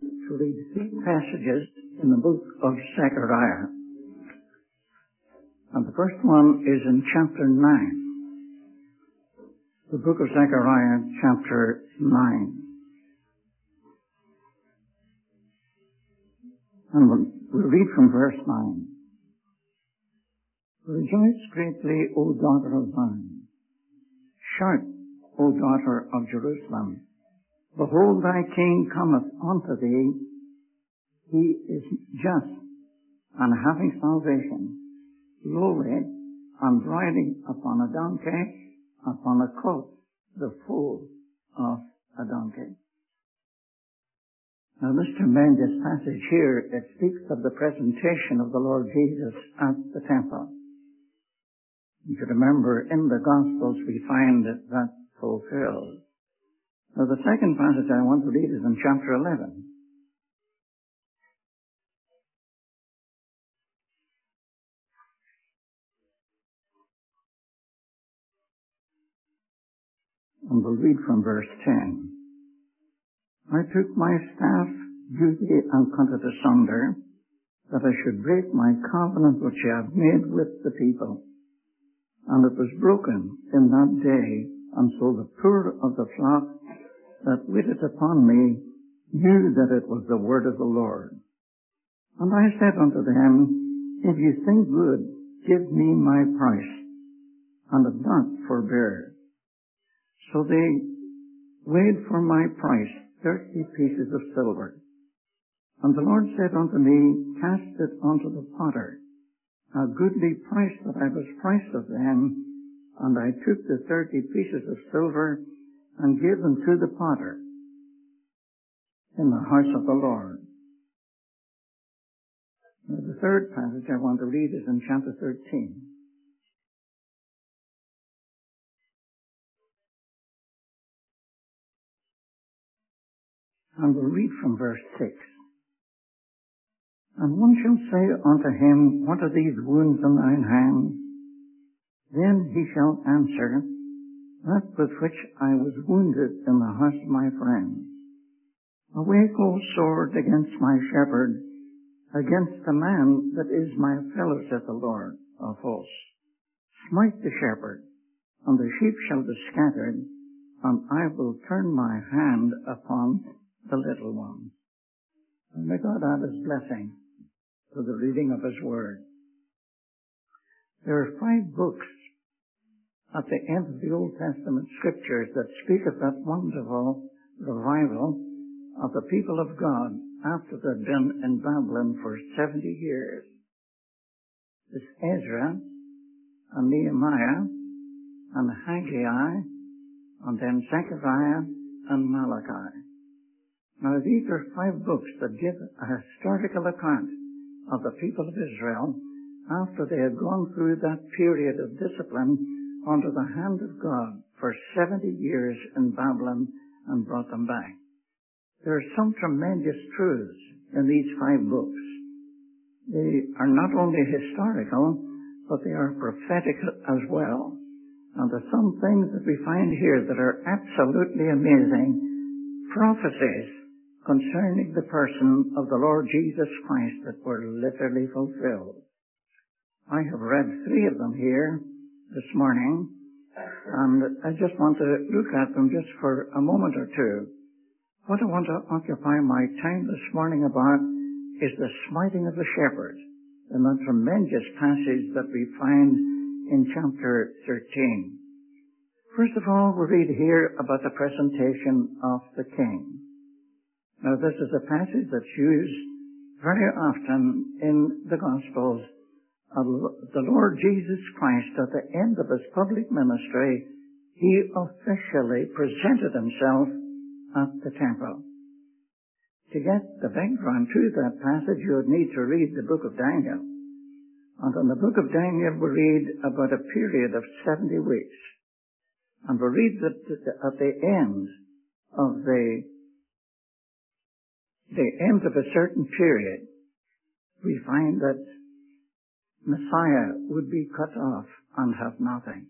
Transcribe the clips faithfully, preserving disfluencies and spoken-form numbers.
to read three passages in the book of Zechariah. And the first one is in chapter nine. The book of Zechariah, chapter nine. And we'll, we'll read from verse nine. Rejoice greatly, O daughter of Zion. Shout, O daughter of Jerusalem. Behold, thy king cometh unto thee. He is just and having salvation, lowly and riding upon a donkey, upon a colt, the foal of a donkey. Now this tremendous passage here, it speaks of the presentation of the Lord Jesus at the temple. You should remember, in the Gospels we find that that fulfilled. Now the second passage I want to read is in chapter eleven. And we'll read from verse ten. I took my staff, duty, and cut it asunder, that I should break my covenant which I have made with the people. And it was broken in that day, and so the poor of the flock that waited upon me knew that it was the word of the Lord. And I said unto them, if you think good, give me my price, and if not, forbear. So they weighed for my price thirty pieces of silver. And the Lord said unto me, cast it unto the potter, a goodly price that I was priced of them. And I took the thirty pieces of silver and gave them to the potter in the house of the Lord. Now, the third passage I want to read is in chapter thirteen. And we'll read from verse six. And one shall say unto him, what are these wounds in thine hands? Then he shall answer, that with which I was wounded in the house of my friends. Awake, O sword, against my shepherd, against the man that is my fellow, saith the Lord of hosts. Smite the shepherd, and the sheep shall be scattered, and I will turn my hand upon the little ones. And may God add his blessing to the reading of his word. There are five books at the end of the Old Testament scriptures that speak of that wonderful revival of the people of God after they'd been in Babylon for seventy years. It's Ezra and Nehemiah and Haggai and then Zechariah and Malachi. Now these are five books that give a historical account of the people of Israel after they had gone through that period of discipline under the hand of God for seventy years in Babylon and brought them back. There are some tremendous truths in these five books. They are not only historical, but they are prophetic as well. And there's some things that we find here that are absolutely amazing. Prophecies concerning the person of the Lord Jesus Christ that were literally fulfilled. I have read three of them here this morning, and I just want to look at them just for a moment or two. What I want to occupy my time this morning about is the smiting of the shepherd in that tremendous passage that we find in chapter thirteen. First of all, we read here about the presentation of the king. Now, this is a passage that's used very often in the Gospels. The Lord Jesus Christ, at the end of his public ministry, he officially presented himself at the temple. To get the background to that passage, you would need to read the book of Daniel. And in the book of Daniel, we read about a period of seventy weeks. And we read that at the end of the, the end of a certain period, we find that Messiah would be cut off and have nothing.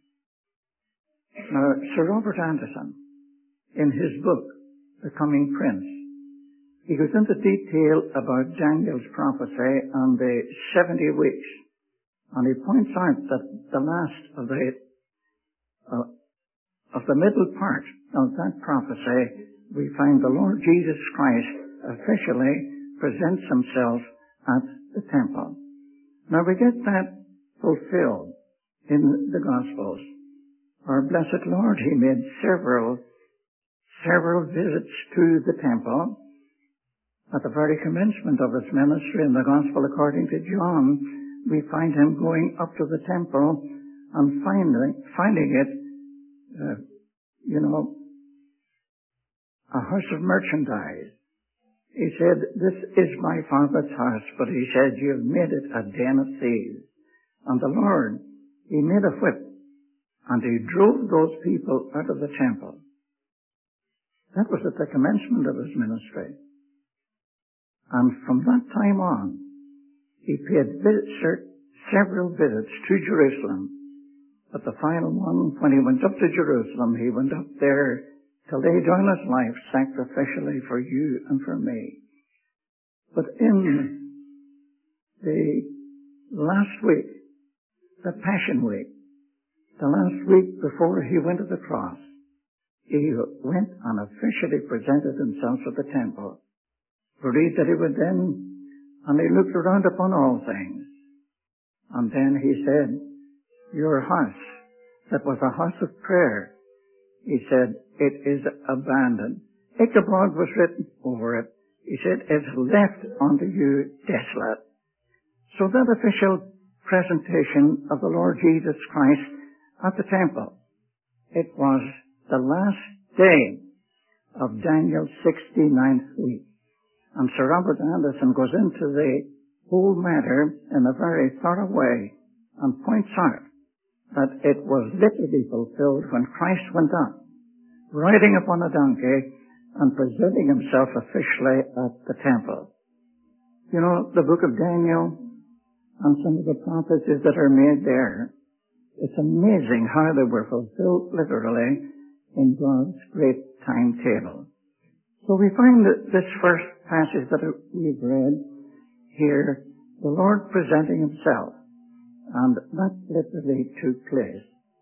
Now, Sir Robert Anderson, in his book, The Coming Prince, he goes into detail about Daniel's prophecy on the seventy weeks. And he points out that the last of the, uh, of the middle part of that prophecy, we find the Lord Jesus Christ officially presents himself at the temple. Now we get that fulfilled in the Gospels. Our blessed Lord, he made several, several visits to the temple. At the very commencement of his ministry in the Gospel according to John, we find him going up to the temple and finding, finding it, uh, you know, a house of merchandise. He said, this is my Father's house, but he said, you have made it a den of thieves. And the Lord, he made a whip, and he drove those people out of the temple. That was at the commencement of his ministry. And from that time on, he paid visits, several visits to Jerusalem. But the final one, when he went up to Jerusalem, he went up there to lay down his life sacrificially for you and for me. But in the last week, the Passion Week, the last week before he went to the cross, he went and officially presented himself at the temple. We read that he would then, and he looked around upon all things. And then he said, your house, that was a house of prayer, he said, it is abandoned. Ichabod was written over it. He said, it's left unto you desolate. So that official presentation of the Lord Jesus Christ at the temple, it was the last day of Daniel's sixty-ninth week. And Sir Robert Anderson goes into the whole matter in a very thorough way and points out that it was literally fulfilled when Christ went up, riding upon a donkey and presenting himself officially at the temple. You know, the book of Daniel and some of the prophecies that are made there, it's amazing how they were fulfilled literally in God's great timetable. So we find that this first passage that we've read here, the Lord presenting himself, and that literally took place.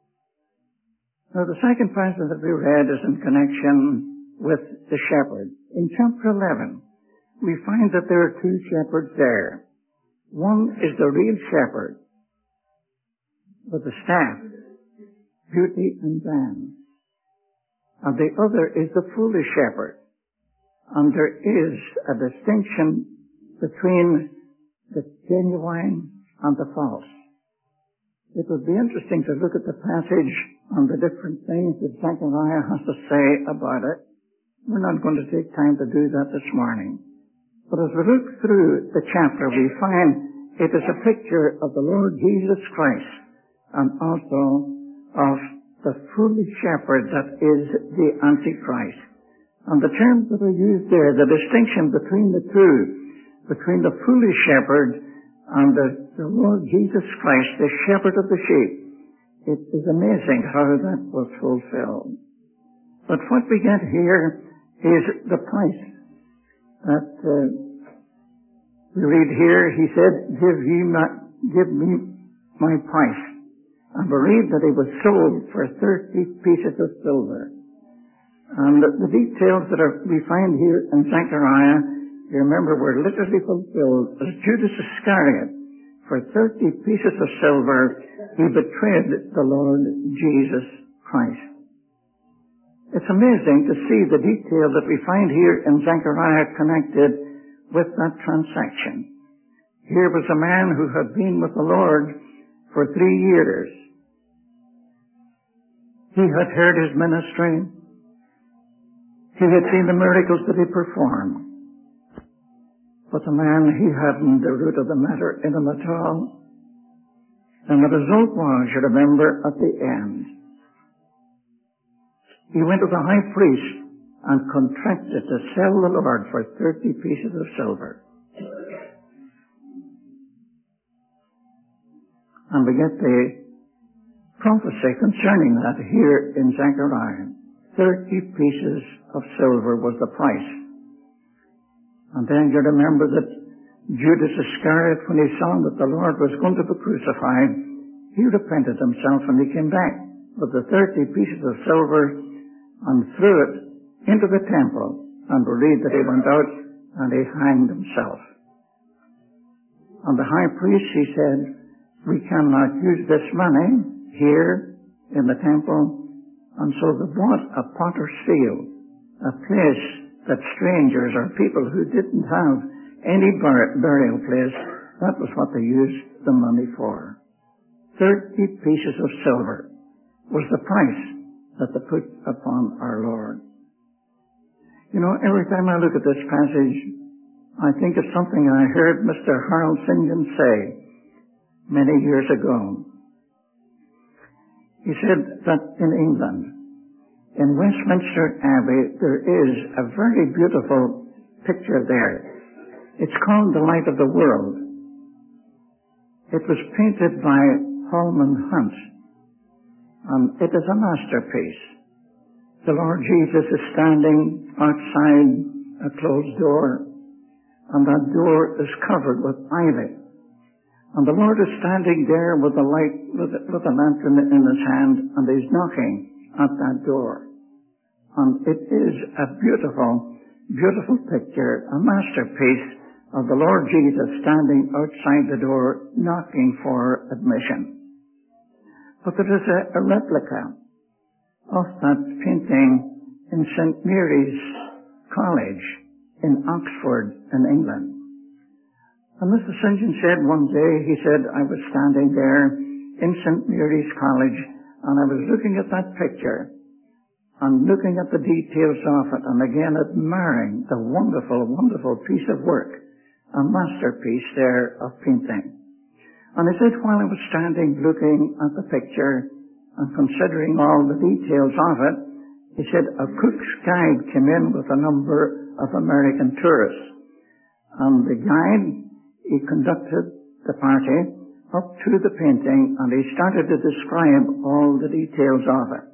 Now the second passage that we read is in connection with the shepherd. In chapter eleven, we find that there are two shepherds there. One is the real shepherd, with the staff, beauty and ban. And the other is the foolish shepherd. And there is a distinction between the genuine and the false. It would be interesting to look at the passage on the different things that Zechariah has to say about it. We're not going to take time to do that this morning. But as we look through the chapter, we find it is a picture of the Lord Jesus Christ and also of the foolish shepherd that is the Antichrist. And the terms that are used there, the distinction between the two, between the foolish shepherd and the, the Lord Jesus Christ, the shepherd of the sheep, it is amazing how that was fulfilled. But what we get here is the price that uh, we read here. He said, give ye my, give me my price. And we read that he was sold for thirty pieces of silver. And the, the details that are, we find here in Zechariah, you remember, were literally fulfilled as Judas Iscariot, for thirty pieces of silver, he betrayed the Lord Jesus Christ. It's amazing to see the detail that we find here in Zechariah connected with that transaction. Here was a man who had been with the Lord for three years. He had heard his ministry. He had seen the miracles that he performed. But the man, he hadn't the root of the matter in him at all. And the result was, you remember, at the end, he went to the high priest and contracted to sell the Lord for thirty pieces of silver. And we get the prophecy concerning that here in Zechariah. Thirty pieces of silver was the price. And then you remember that Judas Iscariot, when he saw that the Lord was going to be crucified, he repented himself and he came back with the thirty pieces of silver and threw it into the temple. And we read that he went out and he hanged himself. And the high priest, he said, we cannot use this money here in the temple. And so they bought a potter's field, a place that strangers or people who didn't have any bur- burial place, that was what they used the money for. Thirty pieces of silver was the price that they put upon our Lord. You know, every time I look at this passage, I think of something I heard Mister Harold St John say many years ago. He said that in England, in Westminster Abbey, there is a very beautiful picture there. It's called The Light of the World. It was painted by Holman Hunt, and it is a masterpiece. The Lord Jesus is standing outside a closed door, and that door is covered with ivy. And the Lord is standing there with a light, with a, with a lantern in his hand, and he's knocking at that door. And it is a beautiful, beautiful picture, a masterpiece of the Lord Jesus standing outside the door, knocking for admission. But there is a, a replica of that painting in Saint Mary's College in Oxford, in England. And Mister St John said one day, he said, I was standing there in Saint Mary's College, and I was looking at that picture, and looking at the details of it, and again admiring the wonderful, wonderful piece of work, a masterpiece there of painting. And he said, while I was standing looking at the picture and considering all the details of it, he said, a Cook's guide came in with a number of American tourists. And the guide, he conducted the party up to the painting, and he started to describe all the details of it.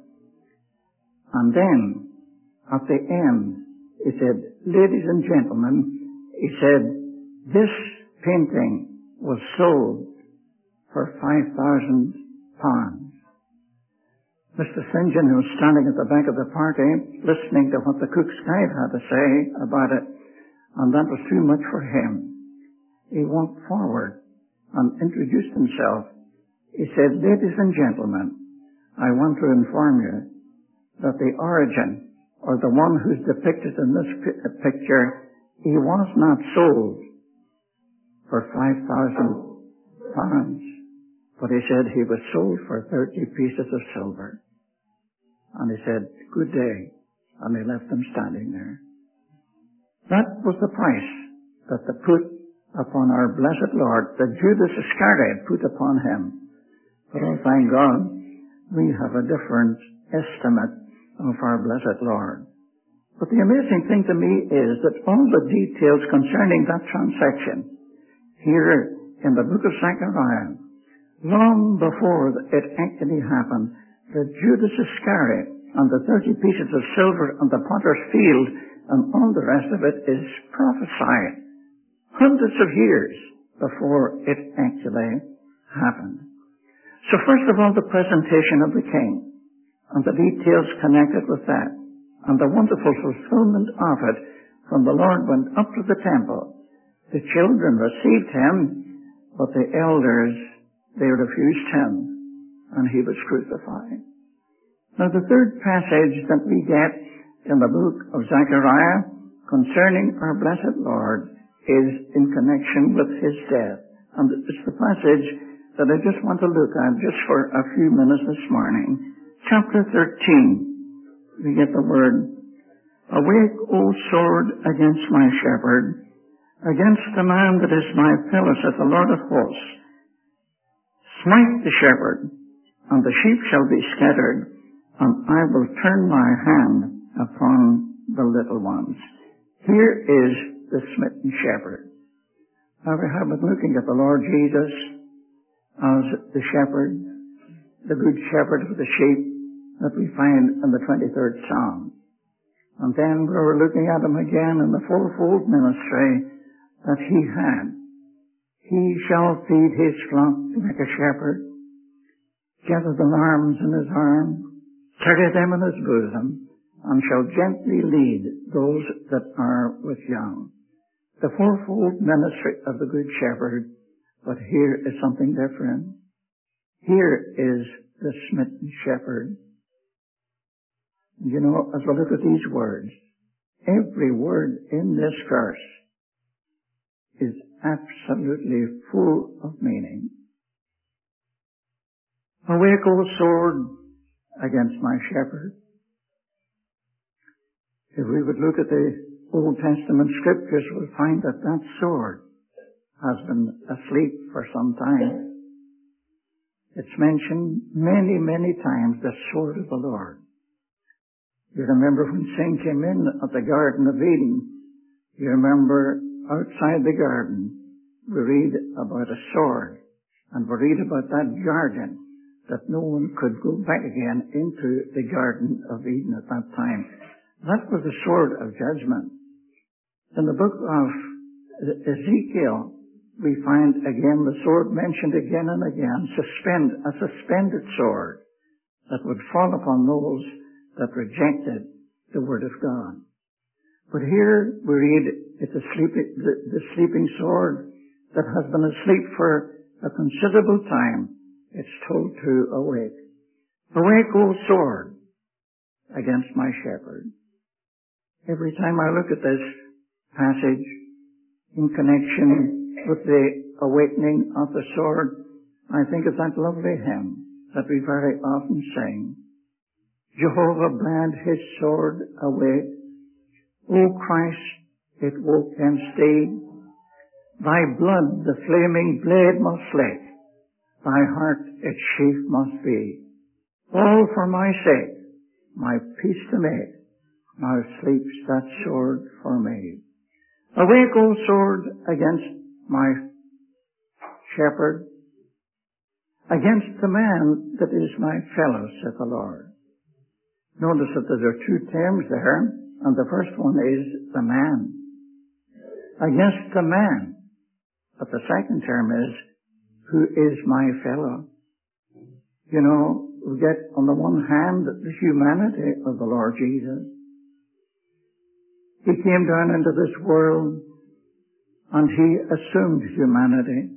And then, at the end, he said, ladies and gentlemen, he said, this painting was sold for five thousand pounds. Mister St John, who was standing at the back of the party, listening to what the Cook's guide had to say about it, and that was too much for him. He walked forward and introduced himself. He said, ladies and gentlemen, I want to inform you that the origin, or the one who's depicted in this pi- picture, he was not sold for five thousand pounds, but he said he was sold for thirty pieces of silver. And he said, good day, and he left them standing there. That was the price that they put upon our blessed Lord, that Judas Iscariot put upon him. But oh, thank God, we have a different estimate of our blessed Lord. But the amazing thing to me is that all the details concerning that transaction here in the book of Zechariah, long before it actually happened, that Judas Iscariot and the thirty pieces of silver and the potter's field and all the rest of it is prophesied hundreds of years before it actually happened. So first of all, the presentation of the king and the details connected with that, and the wonderful fulfillment of it when the Lord went up to the temple. The children received him, but the elders, they refused him, and he was crucified. Now the third passage that we get in the book of Zechariah concerning our blessed Lord is in connection with his death. And it's the passage that I just want to look at just for a few minutes this morning. Chapter thirteen, we get the word, awake, O sword, against my shepherd, against the man that is my fellow, saith the Lord of hosts. Smite the shepherd, and the sheep shall be scattered, and I will turn my hand upon the little ones. Here is the smitten shepherd. Now we have been looking at the Lord Jesus as the shepherd, the good shepherd of the sheep that we find in the twenty-third Psalm. And then we were looking at him again in the fourfold ministry that he had. He shall feed his flock like a shepherd, gather the lambs in his arms, carry them in his bosom, and shall gently lead those that are with young. The fourfold ministry of the Good Shepherd, but here is something different. Here is the smitten shepherd. You know, as we look at these words, every word in this verse is absolutely full of meaning. Awake, O sword, against my shepherd. If we would look at the Old Testament scriptures, we'll find that that sword has been asleep for some time. It's mentioned many, many times, the sword of the Lord. You remember when sin came in at the Garden of Eden, you remember outside the garden, we read about a sword, and we read about that garden, that no one could go back again into the Garden of Eden at that time. That was the sword of judgment. In the book of Ezekiel, we find again the sword mentioned again and again, suspend, a suspended sword that would fall upon those that rejected the Word of God. But here we read it's a sleeping, the, the sleeping sword that has been asleep for a considerable time. It's told to awake. Awake, O sword, against my shepherd. Every time I look at this passage in connection with the awakening of the sword, I think of that lovely hymn that we very often sing. Jehovah bade his sword awake. O Christ, it woke and stayed. Thy blood the flaming blade must lick. Thy heart its sheath must be. All for my sake, my peace to make. Now sleeps that sword for me. Awake, O sword, against my shepherd, against the man that is my fellow, saith the Lord. Notice that there are two terms there, and the first one is the man. Against the man. But the second term is, who is my fellow? You know, we get on the one hand the humanity of the Lord Jesus. He came down into this world and he assumed humanity.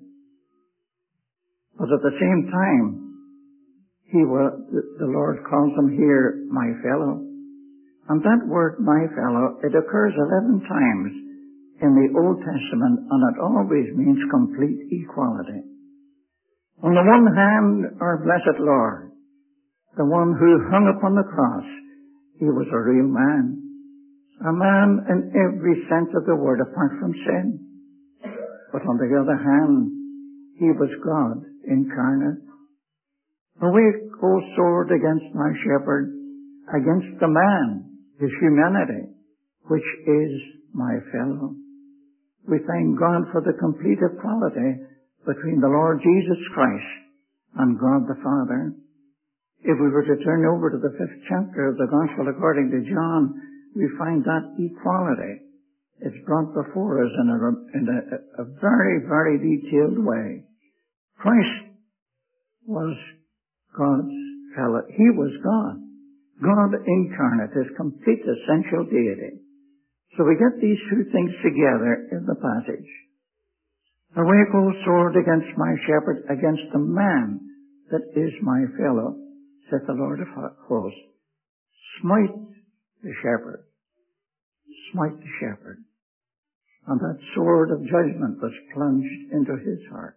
But at the same time, he was, the Lord calls him here my fellow. And that word my fellow, it occurs eleven times in the Old Testament, and it always means complete equality. On the one hand, our blessed Lord, the one who hung upon the cross, he was a real man. A man in every sense of the word apart from sin. But on the other hand, he was God incarnate. Awake, O sword, against my shepherd, against the man, his humanity, which is my fellow. We thank God for the complete equality between the Lord Jesus Christ and God the Father. If we were to turn over to the fifth chapter of the Gospel according to John, we find that equality. It's brought before us in a, in a, a very, very detailed way. Christ was God's fellow. He was God. God incarnate, his complete essential deity. So we get these two things together in the passage. Awake, O sword, against my shepherd, against the man that is my fellow, saith the Lord of hosts. Smite the shepherd. Smite the shepherd. And that sword of judgment was plunged into his heart.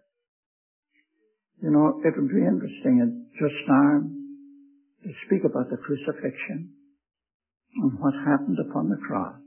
You know, it would be interesting just now to speak about the crucifixion and what happened upon the cross.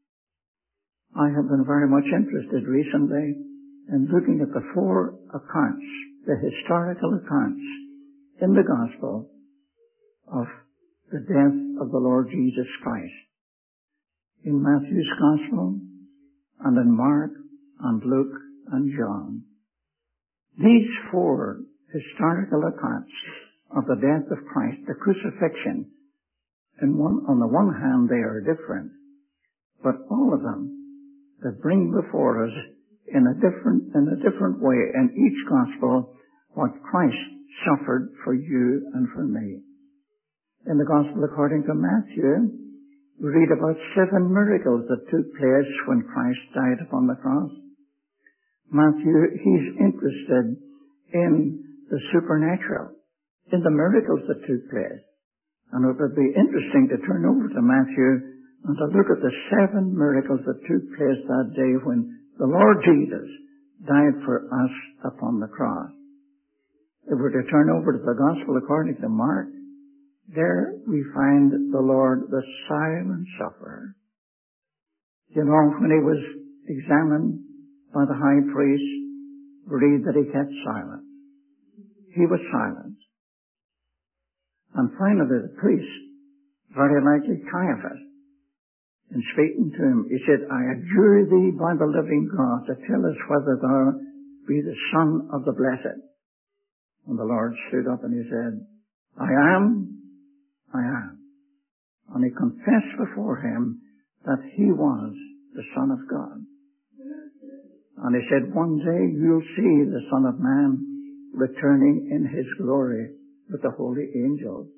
I have been very much interested recently in looking at the four accounts, the historical accounts in the Gospel of the death of the Lord Jesus Christ. In Matthew's Gospel, and in Mark, and Luke, and John. These four historical accounts of the death of Christ, the crucifixion, In one, on the one hand, they are different, but all of them that bring before us in a different, in a different way in each gospel what Christ suffered for you and for me. In the gospel according to Matthew, we read about seven miracles that took place when Christ died upon the cross. Matthew, he's interested in the supernatural, in the miracles that took place. And it would be interesting to turn over to Matthew and to look at the seven miracles that took place that day when the Lord Jesus died for us upon the cross. If we're to turn over to the Gospel according to Mark, there we find the Lord, the silent sufferer. You know, when he was examined by the high priest, we read that he kept silent. He was silent. And finally the priest, very likely Caiaphas, in speaking to him, he said, I adjure thee by the living God to tell us whether thou be the Son of the Blessed. And the Lord stood up and he said, I am, I am. And he confessed before him that he was the Son of God. And he said, one day you'll see the Son of Man returning in his glory with the holy angels.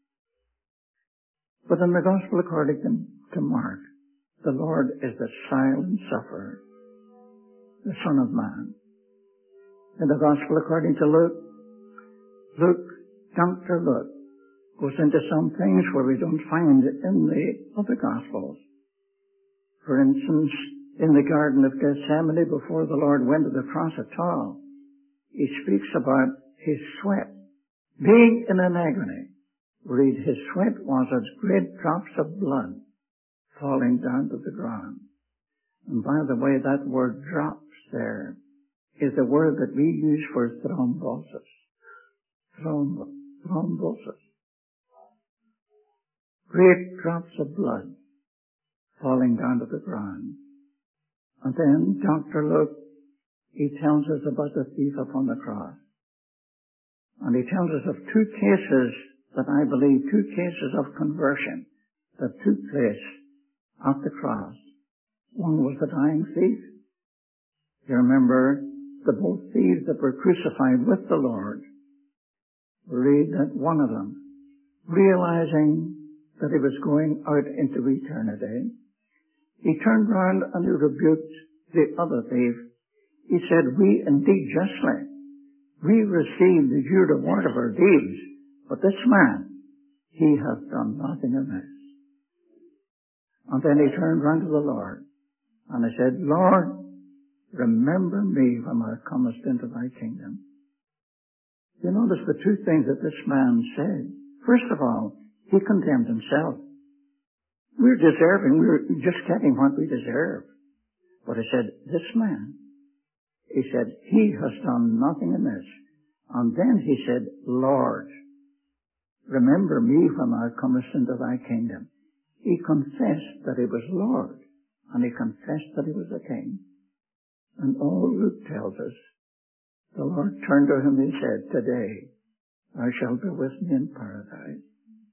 But in the Gospel according to, to Mark, the Lord is the silent sufferer, the Son of Man. In the Gospel according to Luke, Luke, Doctor Luke, goes into some things where we don't find in the other Gospels. For instance, in the Garden of Gethsemane, before the Lord went to the cross at all, he speaks about his sweat being in an agony. Read, his sweat was as great drops of blood falling down to the ground. And by the way, that word drops there is the word that we use for thrombosis. Throm- thrombosis. Great drops of blood falling down to the ground. And then Doctor Luke, he tells us about the thief upon the cross. And he tells us of two cases that I believe, two cases of conversion that took place at the cross. One was the dying thief. You remember the both thieves that were crucified with the Lord. We read that one of them, realizing that he was going out into eternity, he turned round and he rebuked the other thief. He said, we indeed justly, we receive the due reward of our deeds, but this man, he hath done nothing amiss. And then he turned round to the Lord, and he said, Lord, remember me when thou comest into thy kingdom. You notice the two things that this man said. First of all, he condemned himself. We're deserving, we're just getting what we deserve. But he said, this man, he said, he has done nothing amiss. And then he said, Lord, remember me when thou comest into thy kingdom. He confessed that he was Lord, and he confessed that he was a king. And all Luke tells us, the Lord turned to him and said, today thou shalt be with me in paradise.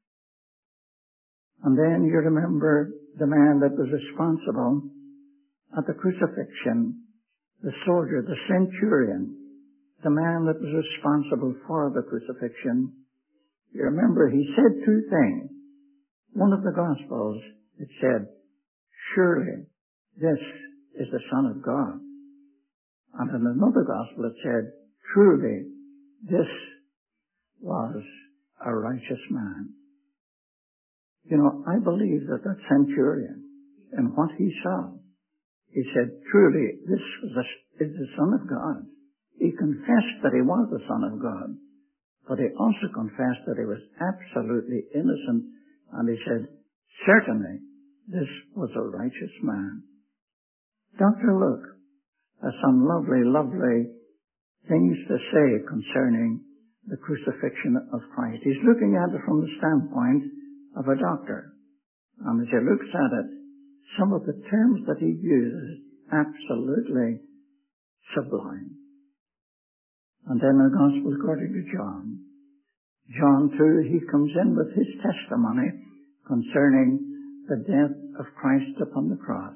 And then you remember the man that was responsible at the crucifixion, the soldier, the centurion, the man that was responsible for the crucifixion. You remember he said two things. One of the Gospels, it said, surely this is the Son of God. And in another Gospel it said, truly this was a righteous man. You know, I believe that that centurion, and what he saw, he said, truly this was a, is the Son of God. He confessed that he was the Son of God, but he also confessed that he was absolutely innocent, and he said, certainly this was a righteous man. Doctor Luke has some lovely, lovely things to say concerning the crucifixion of Christ. He's looking at it from the standpoint of a doctor. And as he looks at it, some of the terms that he uses, absolutely sublime. And then the Gospel according to John. John too, he comes in with his testimony concerning the death of Christ upon the cross.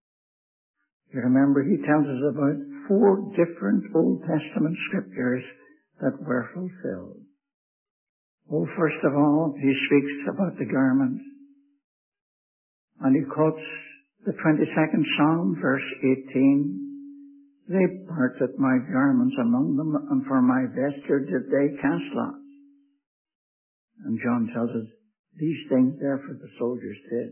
You remember he tells us about four different Old Testament scriptures that were fulfilled. Oh, first of all, he speaks about the garment. And he quotes the twenty-second Psalm, verse eighteen. They parted my garments among them, and for my vesture did they cast lots. And John tells us, these things therefore the soldiers did.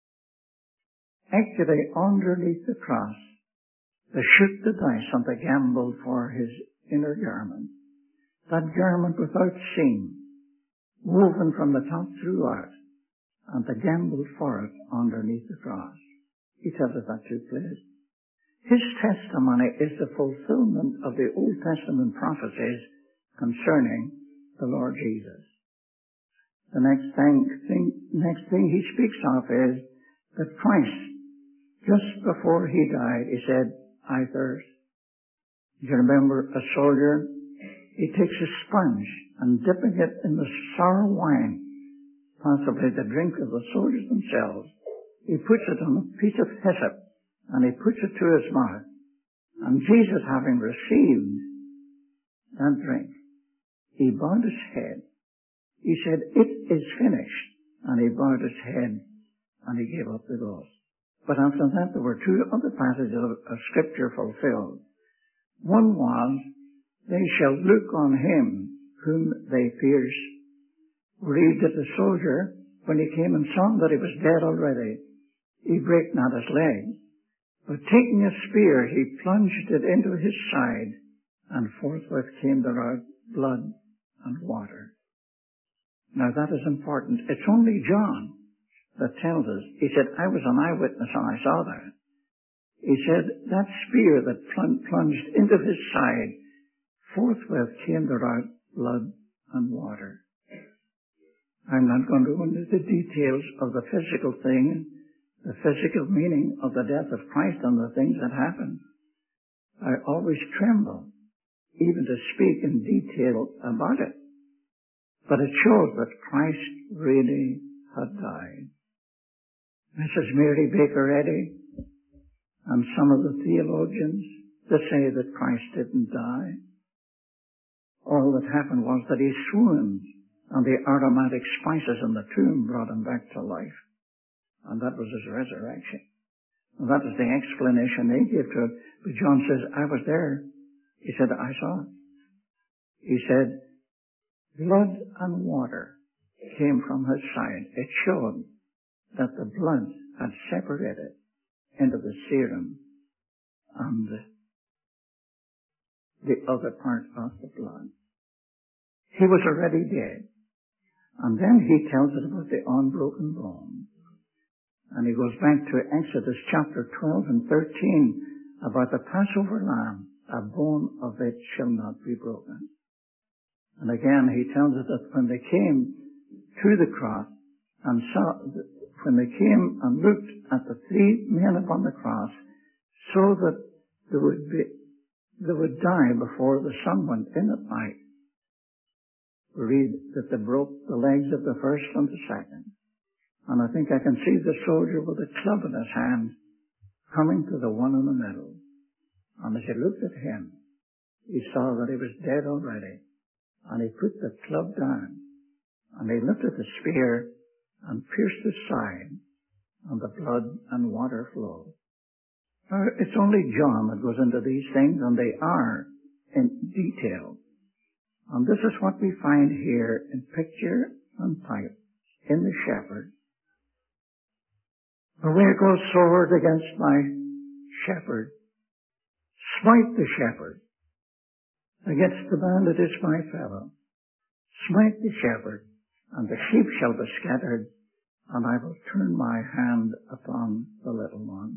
Actually, underneath the cross, they shook the dice and they gambled for his inner garment. That garment without seam, woven from the top throughout, and they gambled for it underneath the cross. He tells us that took place. His testimony is the fulfillment of the Old Testament prophecies concerning the Lord Jesus. The next thing, thing, next thing he speaks of is that Christ, just before he died, he said, I thirst. You remember a soldier, he takes a sponge and dipping it in the sour wine, possibly the drink of the soldiers themselves, he puts it on a piece of hyssop and he puts it to his mouth. And Jesus, having received that drink, he bowed his head. He said, it is finished. And he bowed his head and he gave up the ghost. But after that, there were two other passages of, of Scripture fulfilled. One was, they shall look on him whom they pierced. We read that the soldier, when he came and saw that he was dead already, he brake not his leg, but taking a spear, he plunged it into his side, and forthwith came there out blood and water. Now that is important. It's only John that tells us. He said, I was an eyewitness and I saw that. He said, that spear that plunged into his side, forthwith came there out blood and water. I'm not going to go into the details of the physical thing, the physical meaning of the death of Christ and the things that happened. I always tremble even to speak in detail about it. But it shows that Christ really had died. Missus Mary Baker Eddy and some of the theologians, they say that Christ didn't die. All that happened was that he swooned, and the aromatic spices in the tomb brought him back to life. And that was his resurrection. And that is the explanation they gave to it. But John says, I was there. He said, I saw it. He said, blood and water came from his side. It showed that the blood had separated into the serum and the other part of the blood. He was already dead. And then he tells us about the unbroken bone. And he goes back to Exodus chapter twelve and thirteen about the Passover lamb, a bone of it shall not be broken. And again he tells us that when they came to the cross and saw, when they came and looked at the three men upon the cross, so that they would be, they would die before the sun went in at night. We read that they broke the legs of the first and the second. And I think I can see the soldier with a club in his hand coming to the one in the middle. And as he looked at him, he saw that he was dead already. And he put the club down. And he lifted the spear and pierced his side. And the blood and water flowed. Now, it's only John that goes into these things, and they are in detail. And this is what we find here in picture and type in the shepherd. Away goes sword against my shepherd. Smite the shepherd. Against the bandit is my fellow. Smite the shepherd, and the sheep shall be scattered, and I will turn my hand upon the little ones.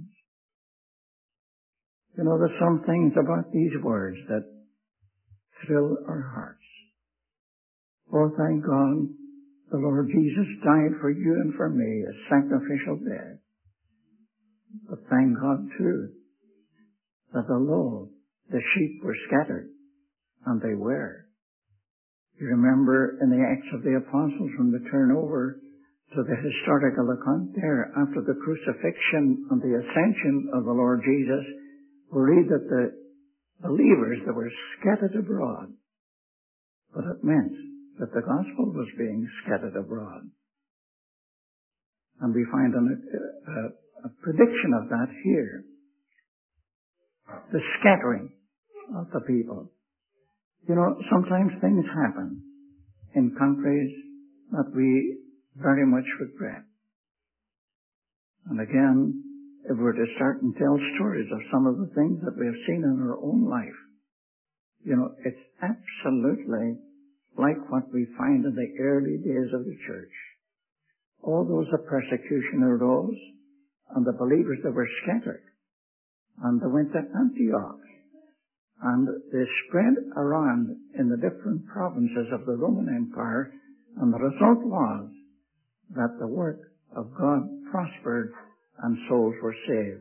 You know, there's some things about these words that thrill our hearts. Oh, thank God, the Lord Jesus died for you and for me, a sacrificial death. But thank God, too, that although the sheep were scattered, and they were. You remember in the Acts of the Apostles when we turn over to the historical account there after the crucifixion and the ascension of the Lord Jesus, we read that the believers that were scattered abroad. But it meant that the gospel was being scattered abroad. And we find an, a, a prediction of that here. The scattering of the people. You know, sometimes things happen in countries that we very much regret. And again, if we're to start and tell stories of some of the things that we have seen in our own life, you know, it's absolutely like what we find in the early days of the church. All those of persecution arose, and the believers that were scattered, and they went to Antioch, and they spread around in the different provinces of the Roman Empire, and the result was that the work of God prospered and souls were saved.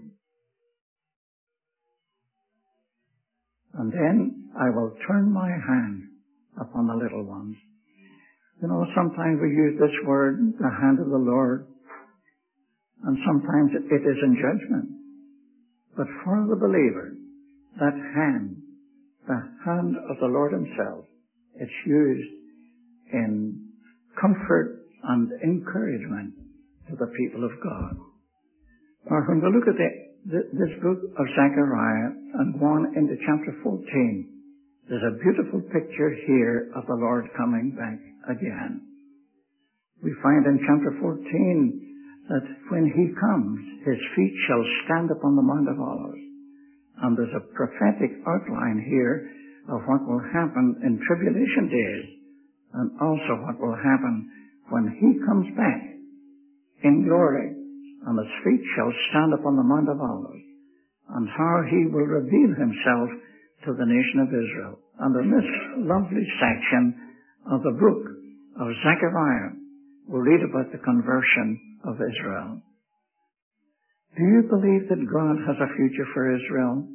And then I will turn my hand upon the little ones. You know, sometimes we use this word, the hand of the Lord, and sometimes it is in judgment. But for the believer, that hand, the hand of the Lord Himself, it's used in comfort and encouragement to the people of God. Now, when we look at the, the, this book of Zechariah and go on into chapter fourteen, there's a beautiful picture here of the Lord coming back again. We find in chapter fourteen that when He comes, His feet shall stand upon the Mount of Olives. And there's a prophetic outline here of what will happen in tribulation days, and also what will happen when He comes back in glory, and His feet shall stand upon the Mount of Olives, and how He will reveal Himself to the nation of Israel. And in this lovely section of the book of Zechariah, we'll read about the conversion of Israel. Do you believe that God has a future for Israel?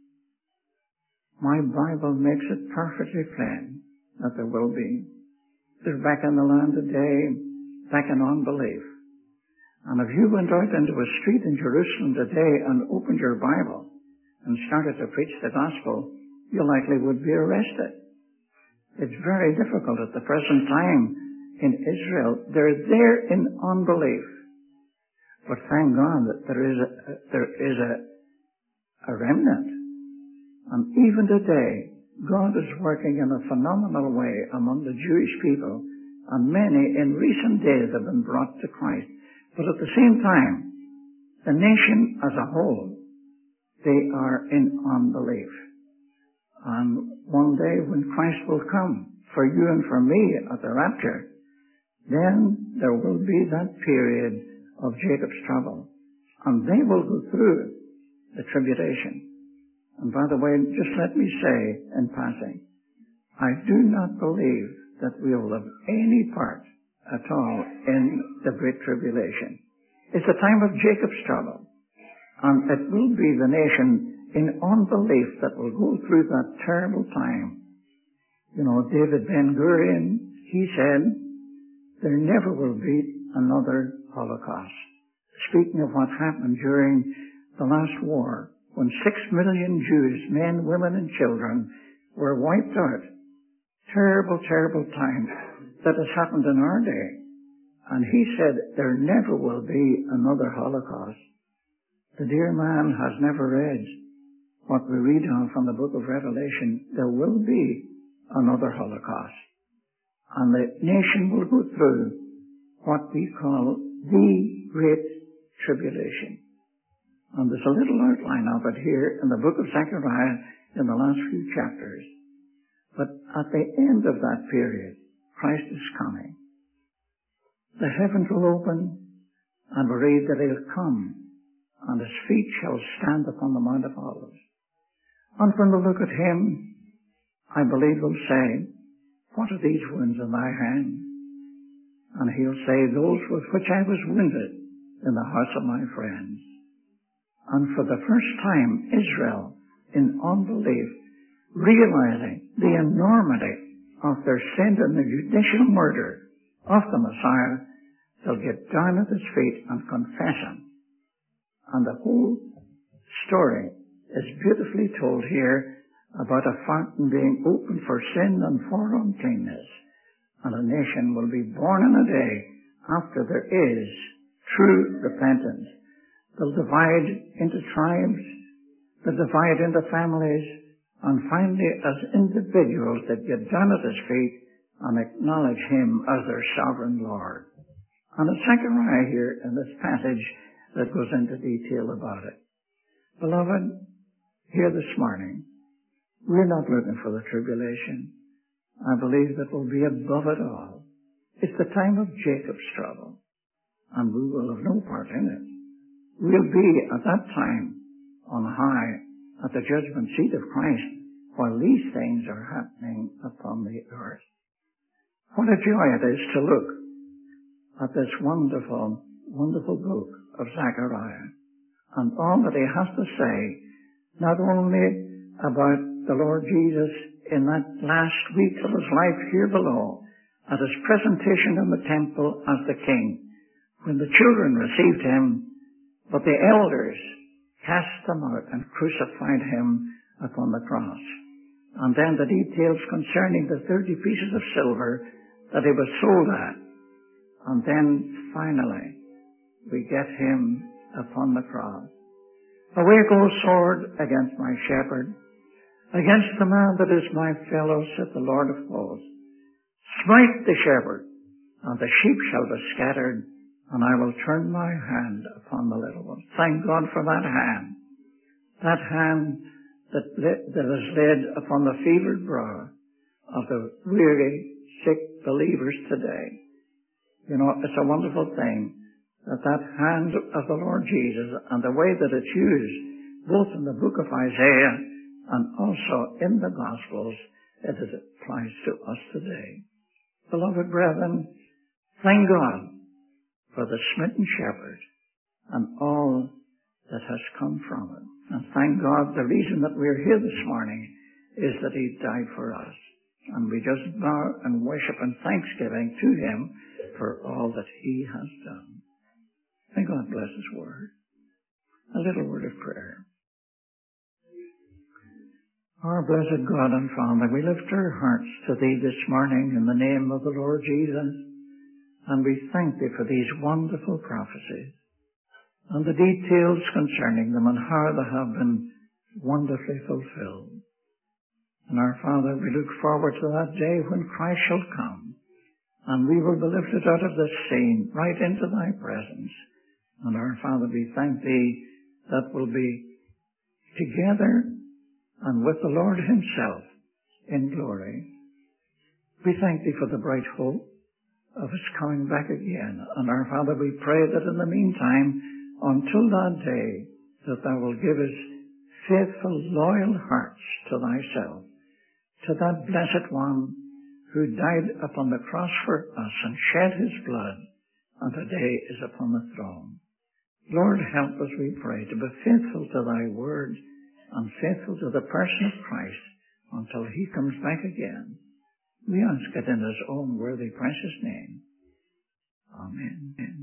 My Bible makes it perfectly plain that there will be. They're back in the land today, back in unbelief. And if you went out into a street in Jerusalem today and opened your Bible and started to preach the gospel, you likely would be arrested. It's very difficult at the present time in Israel. They're there in unbelief. But thank God that there is a, there is a, a remnant. And even today, God is working in a phenomenal way among the Jewish people, and many in recent days have been brought to Christ. But at the same time, the nation as a whole, they are in unbelief. And one day when Christ will come for you and for me at the rapture, then there will be that period of Jacob's trouble. And they will go through the tribulation. And by the way, just let me say in passing, I do not believe that we will have any part at all in the Great Tribulation. It's a time of Jacob's trouble. And it will be the nation in unbelief that will go through that terrible time. You know, David Ben-Gurion, he said, there never will be another Holocaust. Speaking of what happened during the last war, when six million Jews, men, women, and children, were wiped out. Terrible, terrible time that has happened in our day. And he said there never will be another Holocaust. The dear man has never read what we read on from the book of Revelation. There will be another Holocaust. And the nation will go through what we call the Great Tribulation. And there's a little outline of it here in the book of Zechariah in the last few chapters. But at the end of that period, Christ is coming. The heavens will open, and we read that He'll come, and His feet shall stand upon the Mount of Olives. And when we look at Him, I believe we'll say, what are these wounds in thy hand? And He'll say, those with which I was wounded in the house of my friends. And for the first time, Israel, in unbelief, realizing the enormity of their sin and the judicial murder of the Messiah, They'll get down at his feet and confess him. And the whole story is beautifully told here about a fountain being opened for sin and for uncleanness. And a nation will be born in a day after there is true repentance. They'll divide into tribes, they'll divide into families, and finally as individuals that get down at his feet and acknowledge him as their sovereign Lord. And it's Zechariah here in this passage that goes into detail about it. Beloved, here this morning, we're not looking for the tribulation. I believe that we'll be above it all. It's the time of Jacob's trouble, and we will have no part in it. We'll be at that time on high at the judgment seat of Christ while these things are happening upon the earth. What a joy it is to look at this wonderful, wonderful book of Zechariah and all that he has to say, not only about the Lord Jesus in that last week of his life here below, at his presentation in the temple as the king, when the children received him, but the elders cast him out and crucified him upon the cross. And then the details concerning the thirty pieces of silver that he was sold at. And then finally, we get him upon the cross. Away goes sword against my shepherd, against the man that is my fellow, said the Lord of hosts. Smite the shepherd, and the sheep shall be scattered, and I will turn my hand upon the little ones. Thank God for that hand. That hand that, that is laid upon the fevered brow of the weary, sick believers today. You know, it's a wonderful thing that that hand of the Lord Jesus and the way that it's used, both in the book of Isaiah and also in the Gospels, it applies to us today. Beloved brethren, thank God for the smitten shepherd and all that has come from it. And thank God the reason that we're here this morning is that he died for us. And we just bow and worship and thanksgiving to him for all that he has done. May God bless his word. A little word of prayer. Our blessed God and Father, we lift our hearts to thee this morning in the name of the Lord Jesus, and we thank thee for these wonderful prophecies and the details concerning them and how they have been wonderfully fulfilled. And our Father, we look forward to that day when Christ shall come, and we will be lifted out of this scene right into thy presence. And our Father, we thank thee that we'll be together and with the Lord himself in glory. We thank thee for the bright hope of his coming back again. And our Father, we pray that in the meantime, until that day, that thou will give us faithful, loyal hearts to thyself, to that blessed one who died upon the cross for us and shed his blood, and today is upon the throne. Lord, help us, we pray, to be faithful to thy word and faithful to the person of Christ until he comes back again. We ask it in his own worthy, precious name. Amen.